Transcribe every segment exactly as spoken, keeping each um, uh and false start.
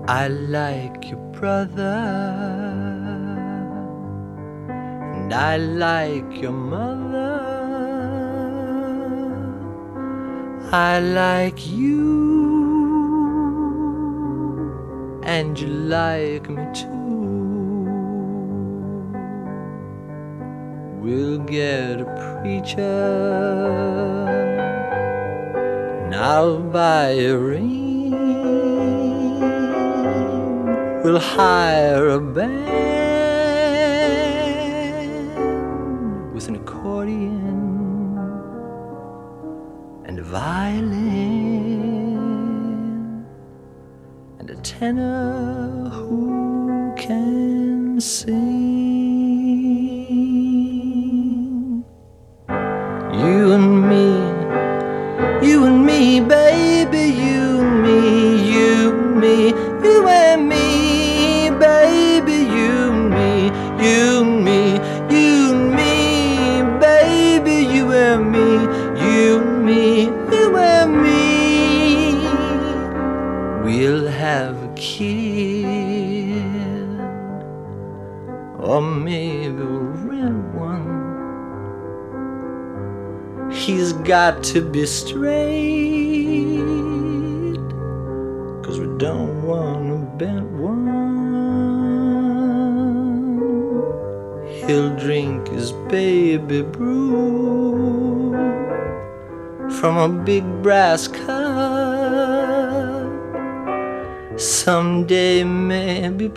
I like your brother, and I like your mother. I like you, and you like me too. We'll get a preacher, and I'll buy a ring. We'll hire a band with an accordion and a violin and a tenor who can sing. You and me, you and me, baby, you and me, you and me, you and me, baby, you and me, you and me, you and me, baby, you and me, you and me, you and me. We'll have a kid, or maybe we'll rent one. He's got to be straight, 'cause we don't want a bent one. He'll drink his baby brew from a big brass cup. Someday maybe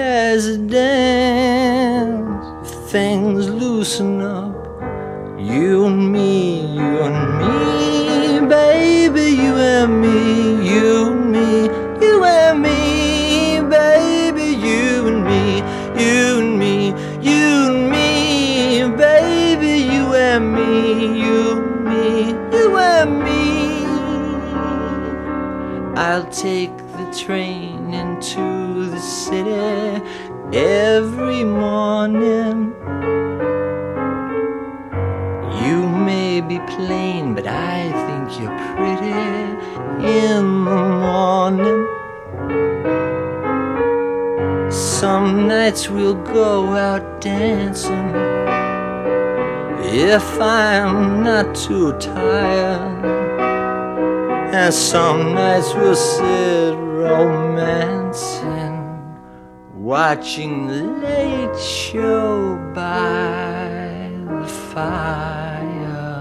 president, if things loosen up. You and me, you and me, baby, you and me, you and me, you and me, baby, you and me, you and me, you and me, baby, you and me, you and me, you and me. I'll take the train into the city every morning. You may be plain, but I think you're pretty in the morning. Some nights we'll go out dancing, if I'm not too tired. And some nights we'll sit romancing, watching the late show by the fire.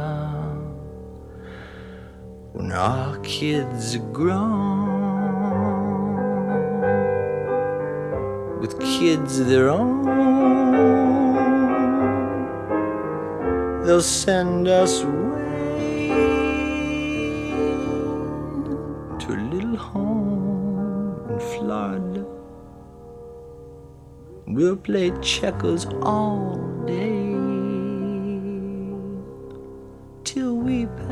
When our kids are grown, with kids of their own, they'll send us away to a little home in Florida. We'll play checkers all day till we pass.